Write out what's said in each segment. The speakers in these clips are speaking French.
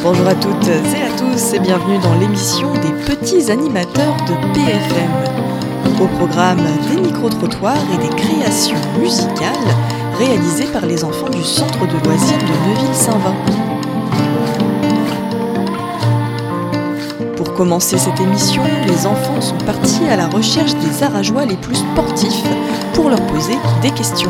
Bonjour à toutes et à tous et bienvenue dans l'émission des petits animateurs de PFM. Au programme des micro-trottoirs et des créations musicales réalisées par les enfants du centre de loisirs de Neuville-Saint-Vin. Pour commencer cette émission, les enfants sont partis à la recherche des arageois les plus sportifs pour leur poser des questions.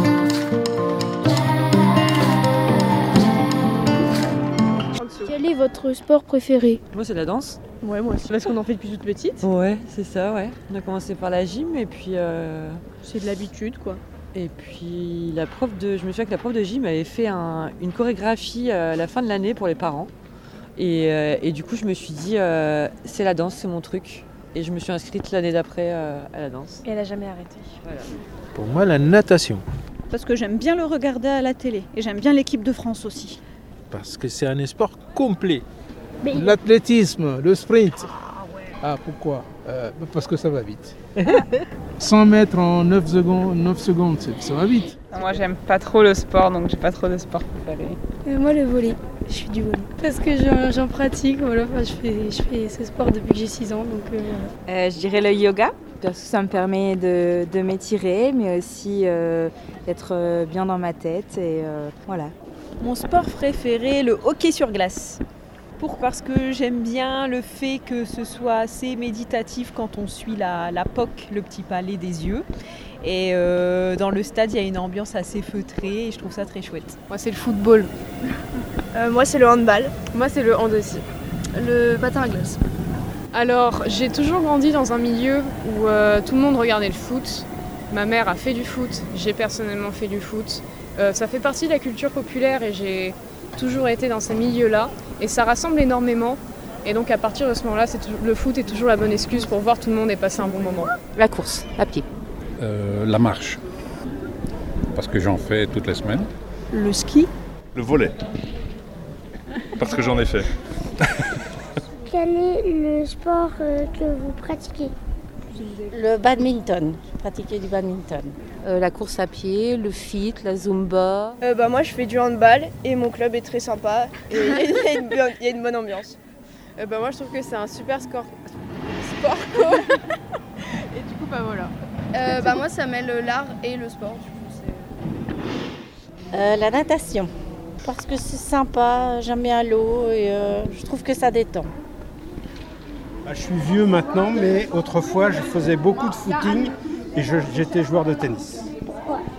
Quel est votre sport préféré ? Moi, c'est la danse. Ouais, moi aussi, parce qu'on en fait depuis toute petite. Ouais, c'est ça, ouais. On a commencé par la gym et puis... C'est de l'habitude, quoi. Et puis, je me souviens que la prof de gym avait fait une chorégraphie à la fin de l'année pour les parents. Et du coup, je me suis dit, c'est la danse, c'est mon truc. Et je me suis inscrite l'année d'après à la danse. Et elle a jamais arrêté. Voilà. Pour moi, la natation. Parce que j'aime bien le regarder à la télé. Et j'aime bien l'équipe de France aussi. Parce que c'est un sport complet. L'athlétisme, le sprint. Ah, pourquoi Parce que ça va vite. 100 mètres en 9 secondes, ça va vite. Moi, j'aime pas trop le sport, donc j'ai pas trop de sport préféré. Moi, le volley. Je fais du volley. Parce que j'en pratique, voilà. Enfin, je fais ce sport depuis que j'ai 6 ans. Donc, voilà. Je dirais le yoga, parce que ça me permet de m'étirer, mais aussi d'être bien dans ma tête. Et voilà. Mon sport préféré, le hockey sur glace. Parce que j'aime bien le fait que ce soit assez méditatif quand on suit la POC, le petit palais des yeux. Et dans le stade, il y a une ambiance assez feutrée et je trouve ça très chouette. Moi, c'est le football. Moi, c'est le handball. Moi, c'est le hand aussi. Le patin à glace. Alors, j'ai toujours grandi dans un milieu où tout le monde regardait le foot. Ma mère a fait du foot, j'ai personnellement fait du foot. Ça fait partie de la culture populaire et j'ai toujours été dans ces milieux-là. Et ça rassemble énormément. Et donc à partir de ce moment-là, le foot est toujours la bonne excuse pour voir tout le monde et passer un bon moment. La course, à pied. La marche. Parce que j'en fais toutes les semaines. Le ski. Le volley. Parce que j'en ai fait. Quel est le sport que vous pratiquez ? Le badminton. Je pratiquais du badminton. La course à pied, le fit, la zumba. Moi, je fais du handball et mon club est très sympa et il y a une bonne ambiance. Moi, je trouve que c'est un super sport. Et du coup, voilà. Moi, ça mêle l'art et le sport. La natation. Parce que c'est sympa, j'aime bien l'eau et je trouve que ça détend. Je suis vieux maintenant, mais autrefois, je faisais beaucoup de footing et j'étais joueur de tennis. Pourquoi ?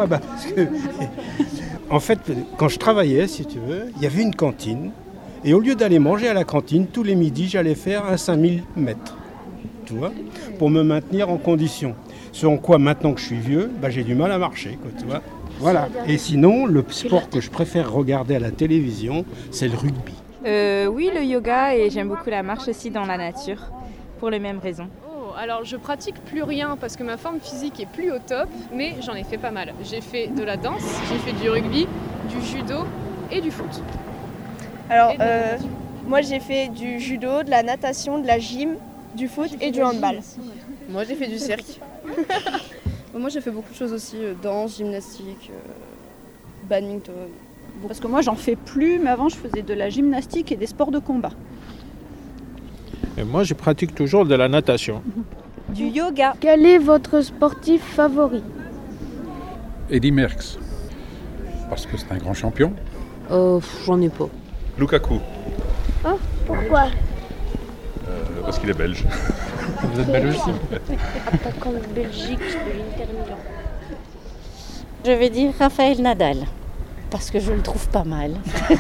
Parce que, en fait, quand je travaillais, si tu veux, il y avait une cantine. Et au lieu d'aller manger à la cantine, tous les midis, j'allais faire un 5000 mètres. Tu vois, pour me maintenir en condition. Ce en quoi, maintenant que je suis vieux, j'ai du mal à marcher, quoi, tu vois. Voilà. Et sinon, le sport que je préfère regarder à la télévision, c'est le rugby. Oui, le yoga et j'aime beaucoup la marche aussi dans la nature, pour les mêmes raisons. Alors je pratique plus rien parce que ma forme physique est plus au top, mais j'en ai fait pas mal. J'ai fait de la danse, j'ai fait du rugby, du judo et du foot. Alors, moi j'ai fait du judo, de la natation, de la gym, du foot et du handball. Moi, j'ai fait du cirque. Moi j'ai fait beaucoup de choses aussi, danse, gymnastique, badminton. Parce que moi, j'en fais plus, mais avant, je faisais de la gymnastique et des sports de combat. Et moi, je pratique toujours de la natation. Du yoga. Quel est votre sportif favori ? Eddy Merckx. Parce que c'est un grand champion. J'en ai pas. Lukaku. Oh, pourquoi ? Parce qu'il est belge. Vous êtes belge aussi ? Attaquant de Belgique de l'Inter Milan. Je vais dire Raphaël Nadal. Parce que je le trouve pas mal.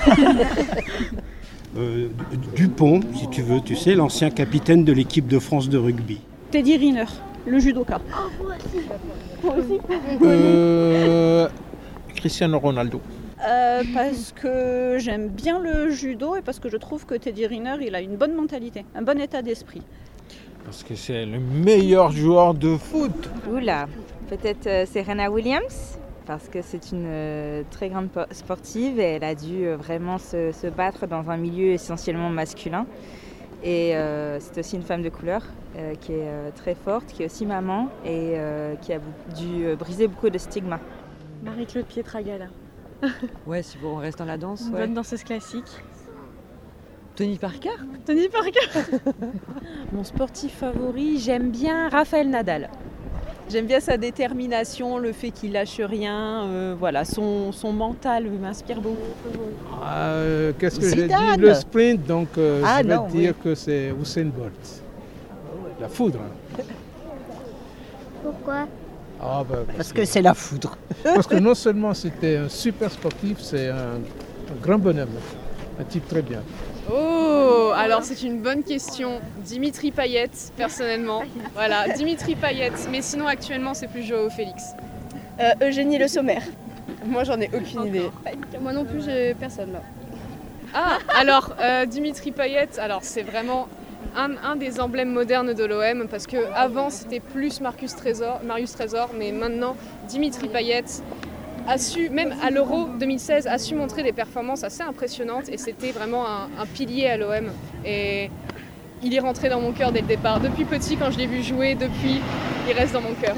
Dupont, si tu veux, tu sais, l'ancien capitaine de l'équipe de France de rugby. Teddy Riner, le judoka. Moi aussi. Cristiano Ronaldo. Parce que j'aime bien le judo et parce que je trouve que Teddy Riner, il a une bonne mentalité, un bon état d'esprit. Parce que c'est le meilleur joueur de foot. Oula, peut-être Serena Williams ? Parce que c'est une très grande sportive et elle a dû vraiment se battre dans un milieu essentiellement masculin. Et c'est aussi une femme de couleur qui est très forte, qui est aussi maman et qui a dû briser beaucoup de stigmas. Marie-Claude Pietragala. Ouais, si on reste dans la danse. Une bonne danseuse classique. Tony Parker. Tony Parker. Mon sportif favori, j'aime bien Rafael Nadal. J'aime bien sa détermination, le fait qu'il lâche rien, voilà, son mental m'inspire beaucoup. Qu'est-ce que j'ai dit? Zidane. Le sprint, donc je vais non, dire que c'est Usain Bolt. La foudre. Pourquoi? Parce que c'est la foudre. Parce que non seulement c'était un super sportif, c'est un grand bonhomme. Un type très bien. Oh, alors c'est une bonne question. Dimitri Payet, personnellement. Voilà, Dimitri Payet. Mais sinon, actuellement, c'est plus Joao Félix. Eugénie Le Sommer. Moi, j'en ai aucune idée. Moi non plus, j'ai personne là. Ah, alors Dimitri Payet, alors c'est vraiment un des emblèmes modernes de l'OM parce que avant c'était plus Marius Trésor, mais maintenant Dimitri Payet a su, même à l'Euro 2016, a su montrer des performances assez impressionnantes et c'était vraiment un pilier à l'OM. Et il est rentré dans mon cœur dès le départ. Depuis petit, quand je l'ai vu jouer, depuis, il reste dans mon cœur.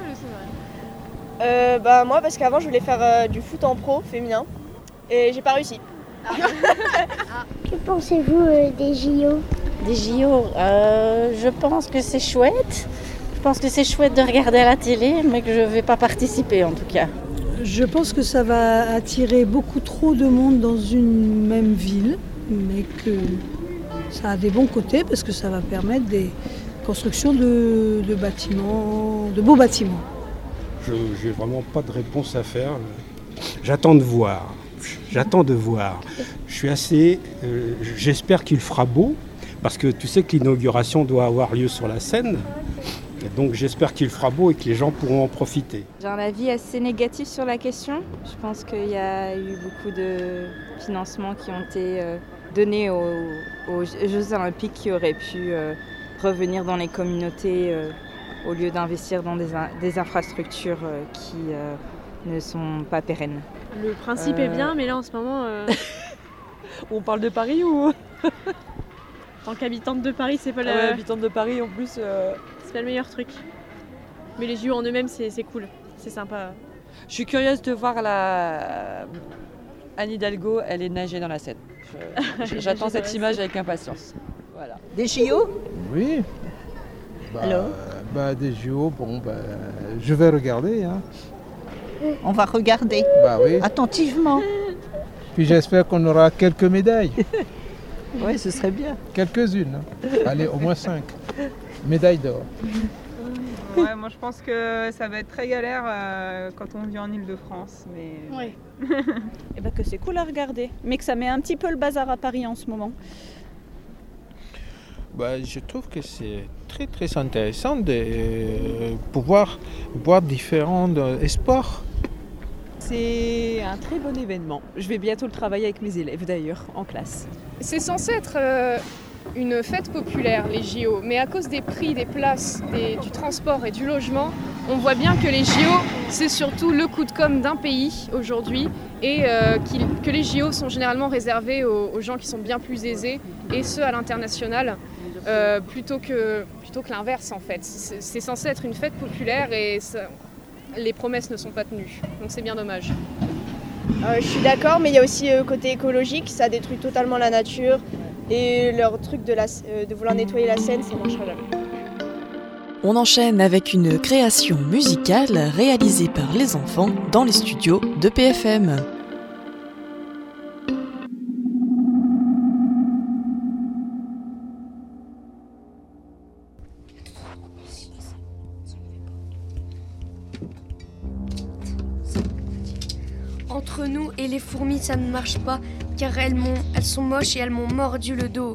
Moi, parce qu'avant, je voulais faire du foot en pro féminin et j'ai pas réussi. Que pensez-vous des JO? Des JO, je pense que c'est chouette. Je pense que c'est chouette de regarder à la télé, mais que je ne vais pas participer en tout cas. Je pense que ça va attirer beaucoup trop de monde dans une même ville, mais que ça a des bons côtés parce que ça va permettre des constructions de bâtiments, de beaux bâtiments. Je n'ai vraiment pas de réponse à faire. J'attends de voir. Je suis assez... j'espère qu'il fera beau, parce que tu sais que l'inauguration doit avoir lieu sur la Seine. Et donc j'espère qu'il fera beau et que les gens pourront en profiter. J'ai un avis assez négatif sur la question. Je pense qu'il y a eu beaucoup de financements qui ont été donnés aux Jeux Olympiques qui auraient pu revenir dans les communautés au lieu d'investir dans des infrastructures qui ne sont pas pérennes. Le principe est bien, mais là en ce moment... On parle de Paris ou... En tant qu'habitante de Paris, c'est pas la... Ouais, habitante de Paris en plus... C'est pas le meilleur truc. Mais les JO en eux-mêmes, c'est cool. C'est sympa. Je suis curieuse de voir Anne Hidalgo, elle est nagée dans la Seine. J'attends cette image avec impatience. Voilà. Des JO? Oui. Alors des JO, je vais regarder. Hein. On va regarder. Oui. Attentivement. Puis j'espère qu'on aura quelques médailles. Oui, ce serait bien. Quelques-unes. Hein. Allez, au moins 5. Médaille d'or. Ouais, moi je pense que ça va être très galère quand on vit en Ile-de-France. Mais... Oui. Et que c'est cool à regarder, mais que ça met un petit peu le bazar à Paris en ce moment. Je trouve que c'est très très intéressant de pouvoir voir différents sports. C'est un très bon événement. Je vais bientôt le travailler avec mes élèves d'ailleurs, en classe. C'est censé être une fête populaire, les JO, mais à cause des prix, des places, du transport et du logement, on voit bien que les JO, c'est surtout le coup de com' d'un pays aujourd'hui et que les JO sont généralement réservés aux gens qui sont bien plus aisés et ceux à l'international plutôt que l'inverse en fait. C'est censé être une fête populaire et les promesses ne sont pas tenues, donc c'est bien dommage. Je suis d'accord, mais il y a aussi côté écologique, ça détruit totalement la nature et leur truc de vouloir nettoyer la Seine, ça ne marchera jamais. On enchaîne avec une création musicale réalisée par les enfants dans les studios de PFM. Entre nous et les fourmis, ça ne marche pas, car elles sont moches et elles m'ont mordu le dos.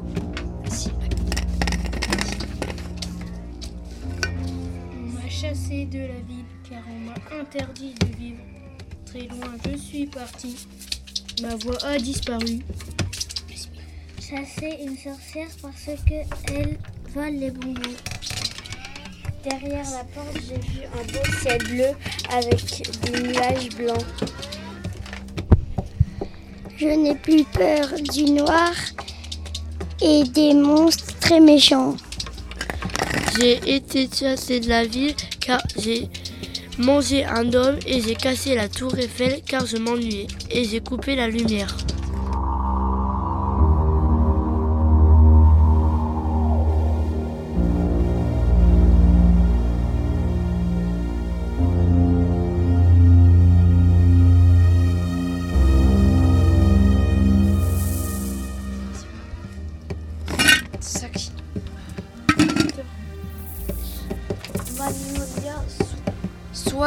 On m'a chassé de la ville, car on m'a interdit de vivre. Très loin, je suis partie. Ma voix a disparu. Chasser une sorcière parce qu'elle vole les bonbons. Derrière la porte, j'ai vu un beau ciel bleu avec des nuages blancs. Je n'ai plus peur du noir et des monstres très méchants. J'ai été chassée de la ville car j'ai mangé un homme et j'ai cassé la tour Eiffel car je m'ennuyais et j'ai coupé la lumière.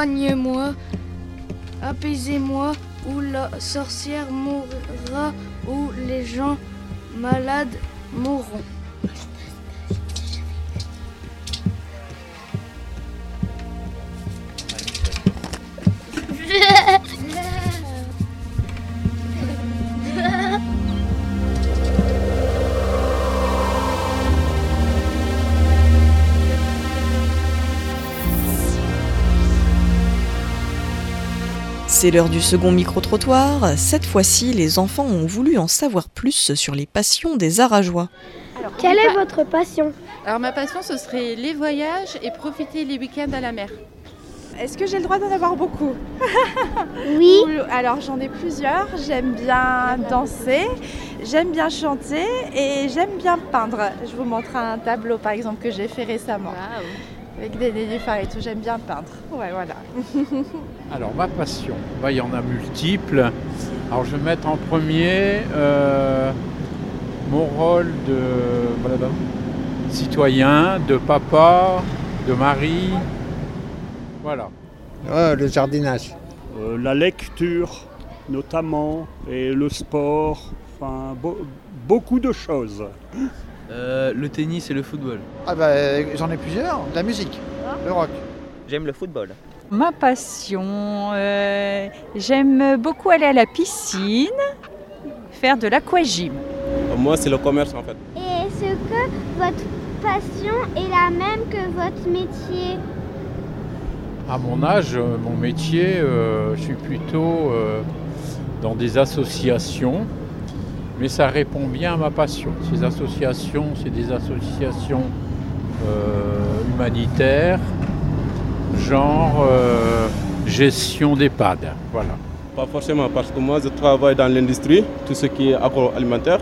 Soignez-moi, apaisez-moi, ou la sorcière mourra, ou les gens malades mourront. C'est l'heure du second micro-trottoir. Cette fois-ci, les enfants ont voulu en savoir plus sur les passions des Arageois. Quelle est votre passion? Alors ma passion, ce serait les voyages et profiter les week-ends à la mer. Est-ce que j'ai le droit d'en avoir beaucoup? Oui. Alors j'en ai plusieurs. J'aime bien danser, j'aime bien chanter et j'aime bien peindre. Je vous montre un tableau par exemple que j'ai fait récemment. Wow. Avec des nénuphars et tout, j'aime bien peindre. Ouais, voilà. Alors ma passion, il y en a multiples. Alors je vais mettre en premier mon rôle de citoyen, de papa, de mari. Voilà. Le jardinage. La lecture notamment et le sport, enfin beaucoup de choses. Le tennis et le football. J'en ai plusieurs, la musique, le rock. J'aime le football. Ma passion, j'aime beaucoup aller à la piscine, faire de l'aquagym. Moi c'est le commerce en fait. Et est-ce que votre passion est la même que votre métier? À mon âge, mon métier, je suis plutôt dans des associations. Mais ça répond bien à ma passion. Ces associations, c'est des associations humanitaires, genre gestion d'EHPAD. Voilà. Pas forcément, parce que moi je travaille dans l'industrie, tout ce qui est agroalimentaire.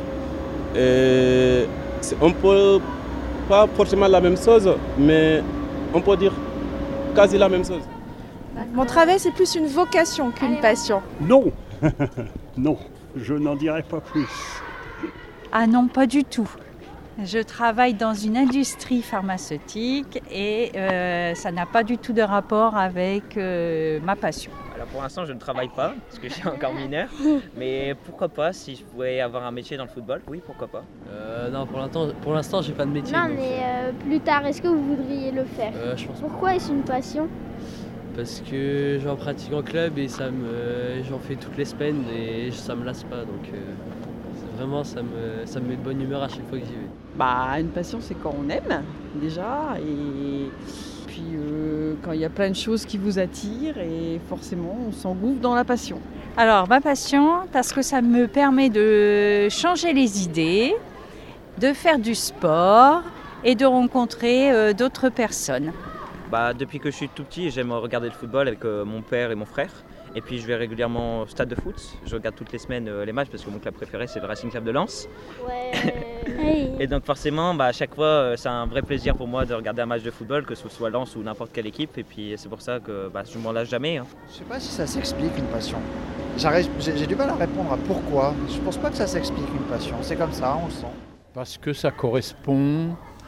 Et c'est un peu, pas forcément la même chose, mais on peut dire quasi la même chose. Mon travail, c'est plus une vocation qu'une passion. Non, non. Je n'en dirai pas plus. Ah non, pas du tout. Je travaille dans une industrie pharmaceutique et ça n'a pas du tout de rapport avec ma passion. Alors pour l'instant, je ne travaille pas parce que je suis encore mineur. Mais pourquoi pas, si je pouvais avoir un métier dans le football, oui, pourquoi pas. Non, pour l'instant, j'ai pas de métier. Non, mais plus tard, est-ce que vous voudriez le faire? Je pense Pourquoi est-ce une passion? Parce que j'en pratique en club et j'en fais toutes les semaines et ça me lasse pas, donc vraiment ça me met de bonne humeur à chaque fois que j'y vais. Une passion, c'est quand on aime déjà, et puis quand il y a plein de choses qui vous attirent et forcément on s'engouffre dans la passion. Alors ma passion, parce que ça me permet de changer les idées, de faire du sport et de rencontrer d'autres personnes. Depuis que je suis tout petit, j'aime regarder le football avec mon père et mon frère. Et puis je vais régulièrement au stade de foot. Je regarde toutes les semaines les matchs parce que mon club préféré c'est le Racing Club de Lens. Ouais. Et donc forcément, à chaque fois, c'est un vrai plaisir pour moi de regarder un match de football, que ce soit Lens ou n'importe quelle équipe. Et puis c'est pour ça que je ne m'en lâche jamais. Je sais pas si ça s'explique une passion. J'ai du mal à répondre à pourquoi. Je pense pas que ça s'explique une passion. C'est comme ça, on le sent. Parce que ça correspond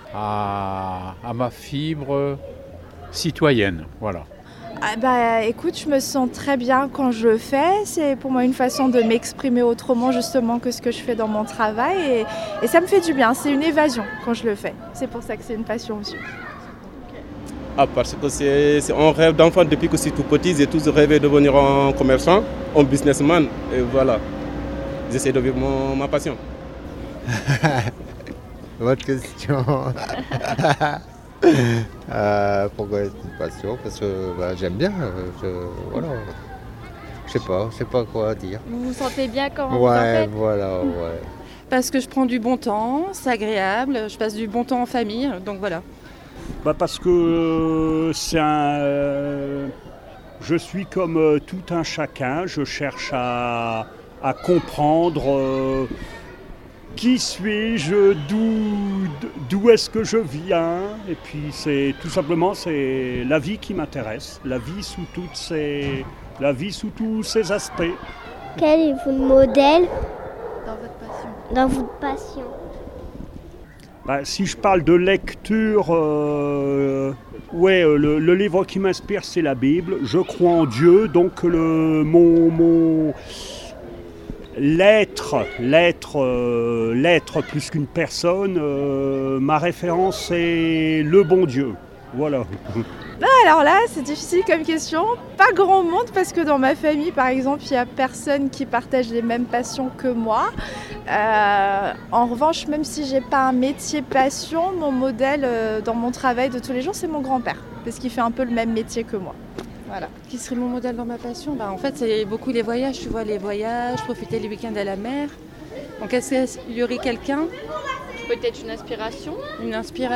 à ma fibre citoyenne, voilà. Écoute, je me sens très bien quand je le fais. C'est pour moi une façon de m'exprimer autrement justement que ce que je fais dans mon travail et ça me fait du bien. C'est une évasion quand je le fais. C'est pour ça que c'est une passion aussi. Parce que c'est un rêve d'enfant depuis que je suis tout petit. J'ai tous rêvé de devenir un commerçant, un businessman et voilà. J'essaie de vivre ma passion. Votre question. Pourquoi c'est une passion? Parce que j'aime bien. Voilà. Je sais pas quoi dire. Vous vous sentez bien quand vous en faites? Voilà, ouais. Parce que je prends du bon temps, c'est agréable, je passe du bon temps en famille, donc voilà. Parce que je suis comme tout un chacun, je cherche à comprendre qui suis-je, d'où est-ce que je viens, et puis c'est tout simplement c'est la vie qui m'intéresse, la vie sous tous ses aspects. Quel est votre modèle dans votre passion? Dans votre passion. Si je parle de lecture, le livre qui m'inspire, c'est la Bible. Je crois en Dieu, donc mon l'être plus qu'une personne, ma référence c'est le bon Dieu. Voilà. Alors là, c'est difficile comme question. Pas grand monde parce que dans ma famille, par exemple, il n'y a personne qui partage les mêmes passions que moi. En revanche, même si j'ai pas un métier passion, mon modèle dans mon travail de tous les jours, c'est mon grand-père parce qu'il fait un peu le même métier que moi. Voilà. Qui serait mon modèle dans ma passion ? En fait, c'est beaucoup les voyages, tu vois, les voyages, profiter les week-ends à la mer. Donc, est-ce qu'il y aurait quelqu'un ? Peut-être une inspiration ? Une inspiration ?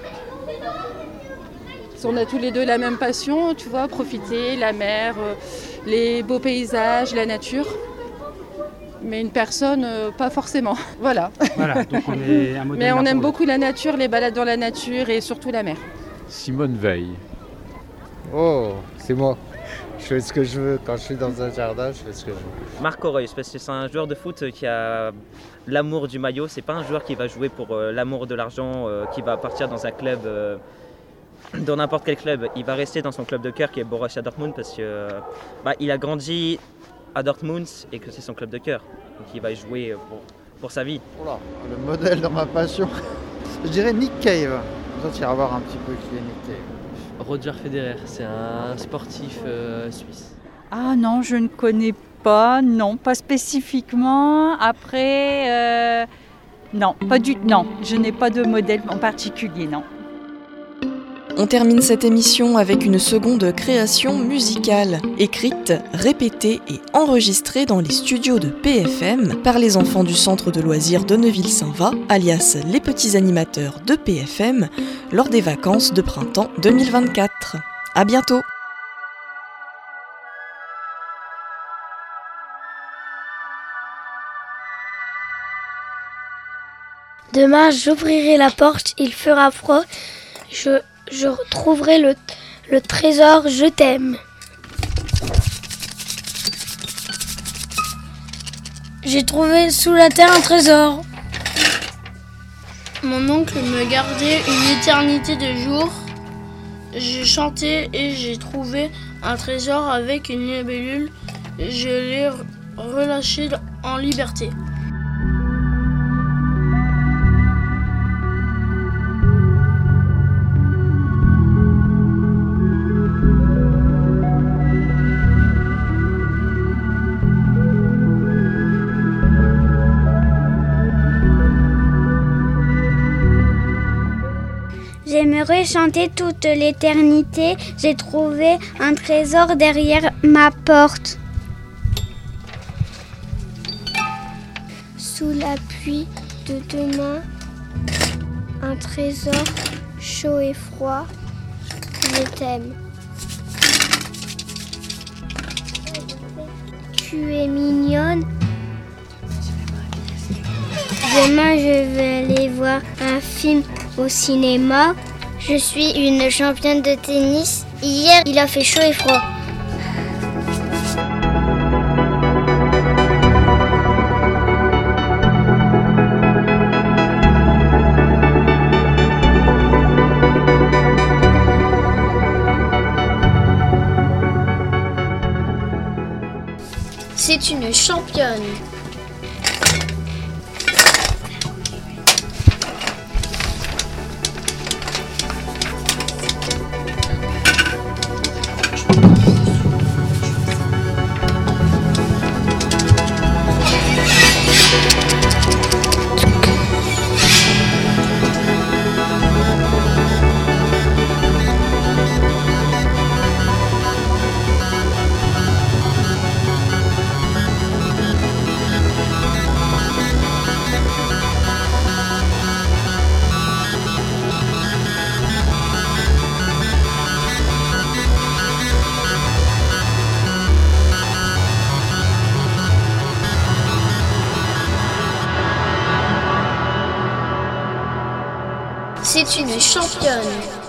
On a tous les deux la même passion, tu vois, profiter, la mer, les beaux paysages, la nature. Mais une personne, pas forcément. Voilà. Voilà, donc on est un modèle. Mais on aime beaucoup la nature, les balades dans la nature et surtout la mer. Simone Veil. Oh, c'est moi. Je fais ce que je veux. Quand je suis dans un jardin, je fais ce que je veux. Marc Reus, parce que c'est un joueur de foot qui a l'amour du maillot. C'est pas un joueur qui va jouer pour l'amour de l'argent, qui va partir dans un club, dans n'importe quel club. Il va rester dans son club de cœur qui est Borussia Dortmund parce que il a grandi à Dortmund et que c'est son club de cœur. Donc il va y jouer pour sa vie. Voilà, le modèle dans ma passion. Je dirais Nick Cave. Vous allez voir un petit peu qui est Nick Cave. Roger Federer, c'est un sportif suisse. Ah non, je ne connais pas, non, pas spécifiquement. Après, non, non, je n'ai pas de modèle en particulier, non. On termine cette émission avec une seconde création musicale, écrite, répétée et enregistrée dans les studios de PFM par les enfants du centre de loisirs de Neuville-Saint-Va, alias les petits animateurs de PFM, lors des vacances de printemps 2024. À bientôt! Demain, j'ouvrirai la porte, il fera froid, je retrouverai le trésor, je t'aime. J'ai trouvé sous la terre un trésor. Mon oncle me gardait une éternité de jours. J'ai chanté et j'ai trouvé un trésor avec une libellule. Je l'ai relâché en liberté. J'aimerais chanter toute l'éternité. J'ai trouvé un trésor derrière ma porte. Sous la pluie de demain, un trésor chaud et froid. Je t'aime. Tu es mignonne. Demain, je vais aller voir un film au cinéma. Je suis une championne de tennis. Hier, il a fait chaud et froid. C'est une championne. C'est une championne.